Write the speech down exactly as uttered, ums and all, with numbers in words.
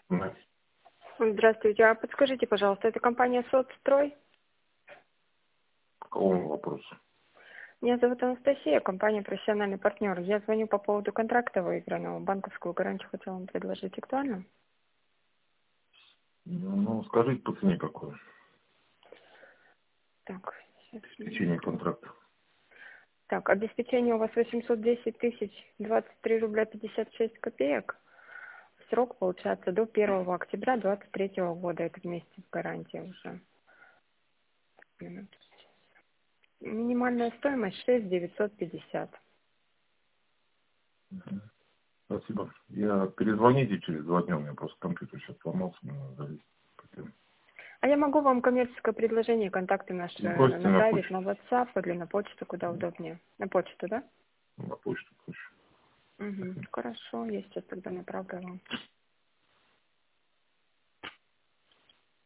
Да. Здравствуйте. А подскажите, пожалуйста, это компания «Соцстрой»? По какому вопросу? Меня зовут Анастасия, компания «Профессиональный партнер». Я звоню по поводу контракта выигранного. Банковскую гарантию хотела вам предложить. Актуально? Ну, скажите по цене какой. Так, сейчас, Обеспечение минуту. контракта. Так, обеспечение у вас восемьсот десять тысяч двадцать три рубля пятьдесят шесть копеек. Срок получается до первого октября двадцать третьего года. Это вместе с гарантией уже. Минуту. Минимальная стоимость шесть девятьсот пятьдесят. Мгм. Спасибо. Я перезвоните через два дня, у меня просто компьютер сейчас сломался, мне надо залезть. Потом. А я могу вам коммерческое предложение, контакты наши Бросьте на направить почту. на WhatsApp или на почту, куда удобнее. На почту, да? На почту проще. Угу. Хорошо, я сейчас тогда направлю вам.